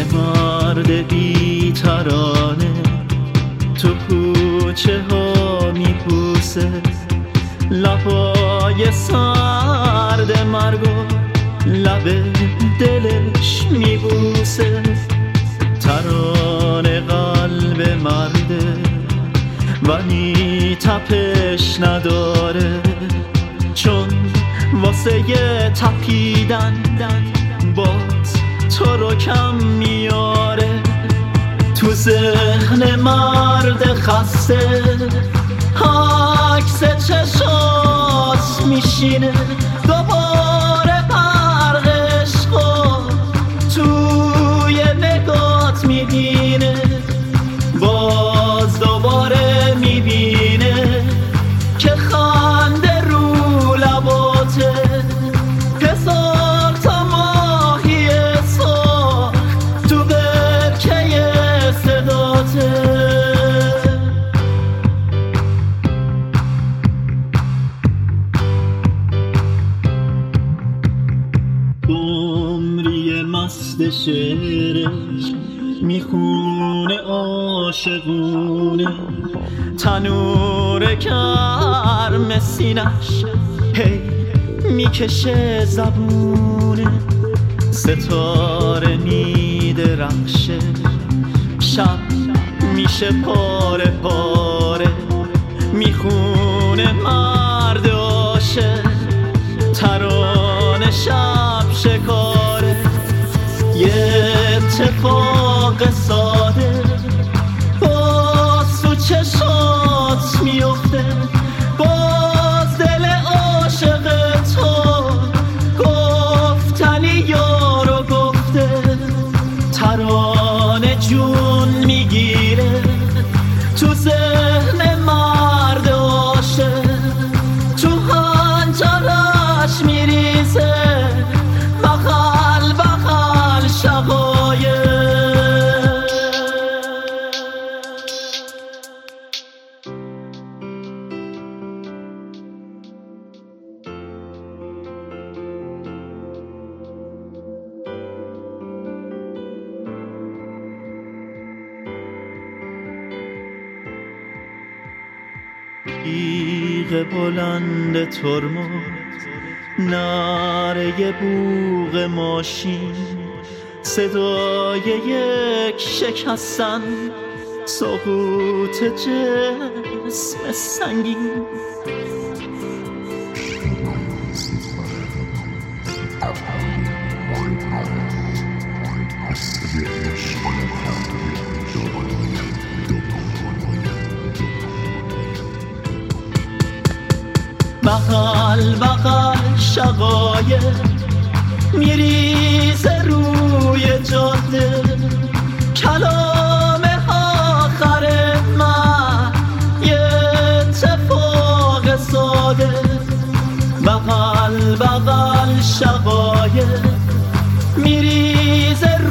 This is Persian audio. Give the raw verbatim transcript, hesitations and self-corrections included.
یه مرد بی ترانه تو کوچه ها میپوسه، لبای سرد مرگو لب دلش میبوسه. ترانه قلب مرده ولی تپش نداره، چون واسه یه تپیدن باز تو رو کم میاره. تو ذهن مرد خسته عکس چشاش میشینه، دوباره برق عشقو توی نگات میبینه، باز دوباره میبینه که خنده رو لباته. هزار تا ماهی ساخت تو برکه صداته. عمری مست شعرش میخونه عاشقونه، تنور گرم سینش هی میکشه زبونه. ستاره میدرخشه شب میشه پاره پاره، میخونه مرد عاشق ترانه شب شکاره. یه اتفاق ساده باز تو چشات میفته، باز دل عاشق تو گفتنی یارو گفته. ترانه جون میگیره تو ذهن مرد عاشق، تو هنجرش میریزه بغل بغل شقایق. تیغ بلند ترمز، نعره بوق ماشین، صدای یک شکستن، سقوط جسم سنگین. بغل بغل شقایق میریزه روی جاده، کلام آخر من یه اتفاق ساده. بغل بغل شقایق میریزه